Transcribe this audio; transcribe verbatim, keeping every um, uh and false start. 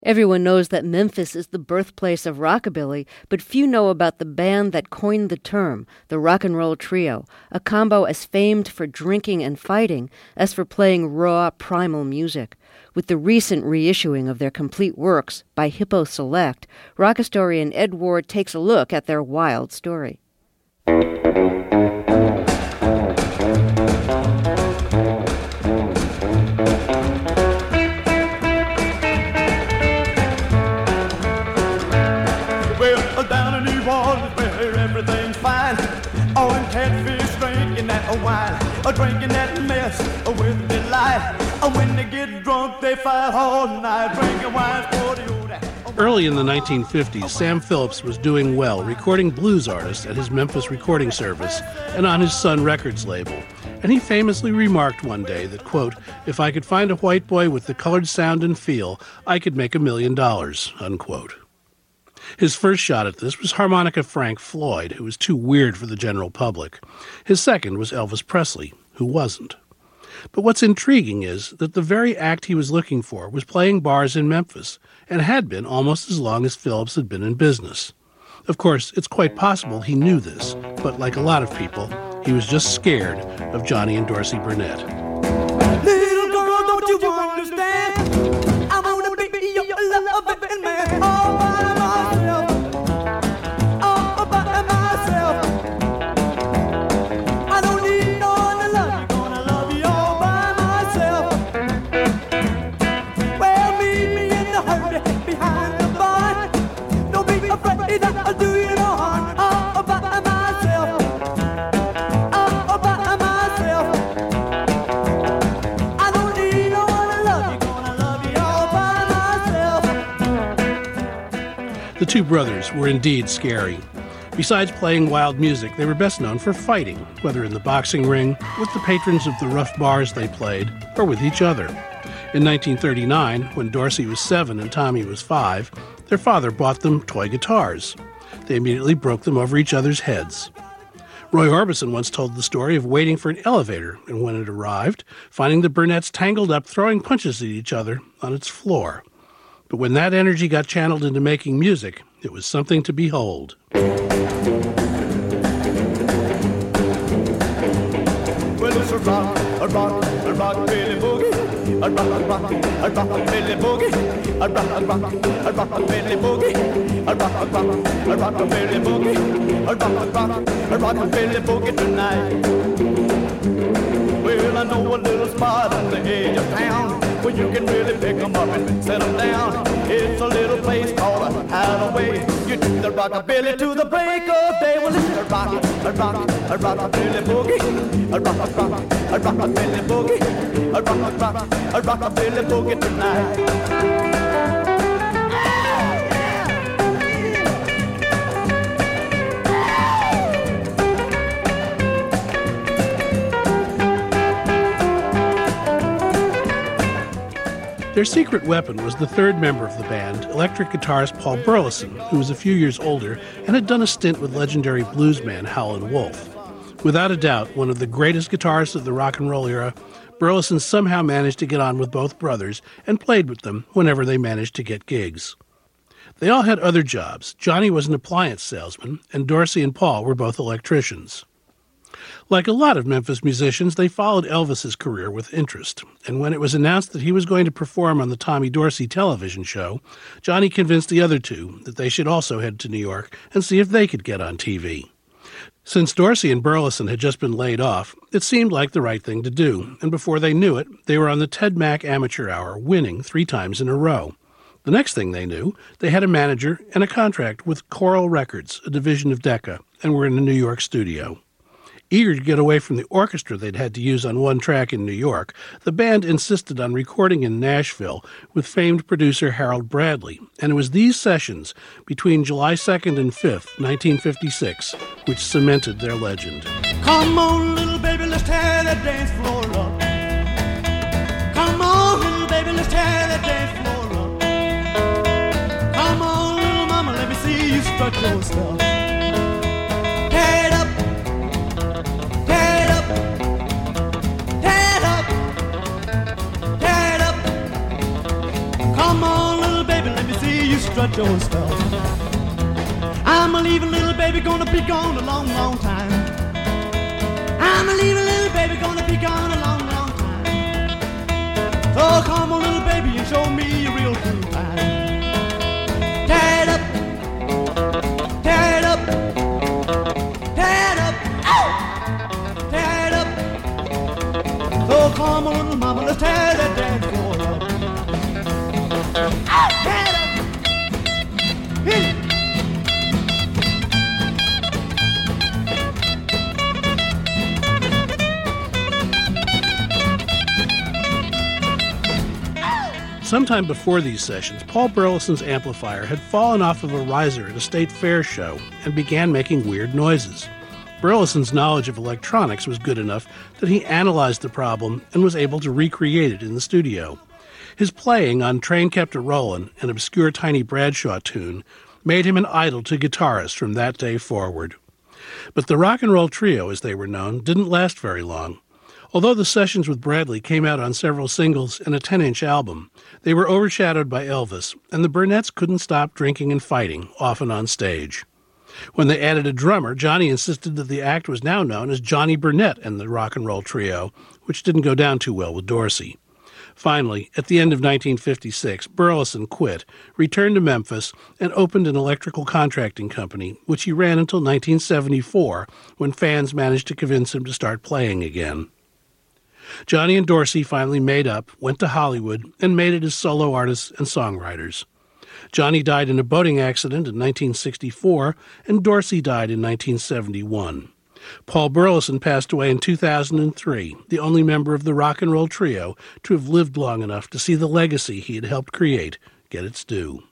Everyone knows that Memphis is the birthplace of rockabilly, but few know about the band that coined the term, the Rock and Roll Trio, a combo as famed for drinking and fighting as for playing raw, primal music. With the recent reissuing of their complete works by Hippo Select, rock historian Ed Ward takes a look at their wild story. A drinking that mess with delight. When they get drunk, they fight all night. Drinking wine for the Early in the nineteen fifties, Sam Phillips was doing well, recording blues artists at his Memphis recording service and on his Sun Records label. And he famously remarked one day that, quote, "If I could find a white boy with the colored sound and feel, I could make a million dollars," unquote. His first shot at this was harmonica Frank Floyd, who was too weird for the general public. His second was Elvis Presley, who wasn't. But what's intriguing is that the very act he was looking for was playing bars in Memphis, and had been almost as long as Phillips had been in business. Of course, it's quite possible he knew this, but like a lot of people, he was just scared of Johnny and Dorsey Burnett. Little girl, don't you understand? I wanna be your loving man all by myself. All by myself. I don't need no one to love you. Gonna love you all by myself. Well, meet me in the hurry behind the bar. Don't be afraid I'll do you no harm. All by myself. All by myself. I don't need no one to love you. Gonna love you all by myself. The two brothers were indeed scary. Besides playing wild music, they were best known for fighting, whether in the boxing ring, with the patrons of the rough bars they played, or with each other. In nineteen thirty-nine, when Dorsey was seven and Tommy was five, their father bought them toy guitars. They immediately broke them over each other's heads. Roy Orbison once told the story of waiting for an elevator, and when it arrived, finding the Burnetts tangled up throwing punches at each other on its floor. But when that energy got channeled into making music, it was something to behold. Well, it's a rock, a rock, a rock, Billy Boogie. A rock, a rock, a rock, Billy Boogie. A rock, a rock, a rock, Billy Boogie. A rock, a rock, a rock, Billy Boogie. A rock, a rock, a rock, Billy Boogie tonight. Well, I know a little spot on the edge of town where you can really pick 'em up and set 'em down. It's a little place called a Hideaway. You do the rockabilly to the break of day. Well, it's a rock, a rock, a rockabilly boogie. A rock, a rock, a rockabilly boogie. A rock, a rock, a rockabilly boogie tonight. Their secret weapon was the third member of the band, electric guitarist Paul Burleson, who was a few years older and had done a stint with legendary bluesman Howlin' Wolf. Without a doubt, one of the greatest guitarists of the rock and roll era, Burleson somehow managed to get on with both brothers and played with them whenever they managed to get gigs. They all had other jobs. Johnny was an appliance salesman, and Dorsey and Paul were both electricians. Like a lot of Memphis musicians, they followed Elvis's career with interest, and when it was announced that he was going to perform on the Tommy Dorsey television show, Johnny convinced the other two that they should also head to New York and see if they could get on T V. Since Dorsey and Burleson had just been laid off, it seemed like the right thing to do, and before they knew it, they were on the Ted Mack Amateur Hour, winning three times in a row. The next thing they knew, they had a manager and a contract with Coral Records, a division of Decca, and were in a New York studio. Eager to get away from the orchestra they'd had to use on one track in New York, the band insisted on recording in Nashville with famed producer Harold Bradley, and it was these sessions between July second and fifth, nineteen fifty-six, which cemented their legend. Come on, little baby, let's tear that dance floor up. Come on, little baby, let's tear that dance floor up. Come on, little mama, let me see you strut your stuff. Tear it up. Come on, little baby, you strut your stuff. I'm a leaving little baby, gonna be gone a long, long time. I'm a leaving little baby, gonna be gone a long, long time. So come on, little baby, and show me a real cool time. Tear it up, tear it up, tear it up, oh! Tear it up. So come on, little mama, let's tear that dance floor up. Oh, tear it up. Hey. Sometime before these sessions, Paul Burleson's amplifier had fallen off of a riser at a state fair show and began making weird noises. Burleson's knowledge of electronics was good enough that he analyzed the problem and was able to recreate it in the studio. His playing on Train Kept a Rollin', an obscure Tiny Bradshaw tune, made him an idol to guitarists from that day forward. But the Rock and Roll Trio, as they were known, didn't last very long. Although the sessions with Bradley came out on several singles and a ten-inch album, they were overshadowed by Elvis, and the Burnett's couldn't stop drinking and fighting, often on stage. When they added a drummer, Johnny insisted that the act was now known as Johnny Burnett and the Rock and Roll Trio, which didn't go down too well with Dorsey. Finally, at the end of nineteen fifty-six, Burleson quit, returned to Memphis, and opened an electrical contracting company, which he ran until nineteen seventy-four, when fans managed to convince him to start playing again. Johnny and Dorsey finally made up, went to Hollywood, and made it as solo artists and songwriters. Johnny died in a boating accident in nineteen sixty-four, and Dorsey died in nineteen seventy-one. Paul Burleson passed away in two thousand three, the only member of the Rock and Roll Trio to have lived long enough to see the legacy he had helped create get its due.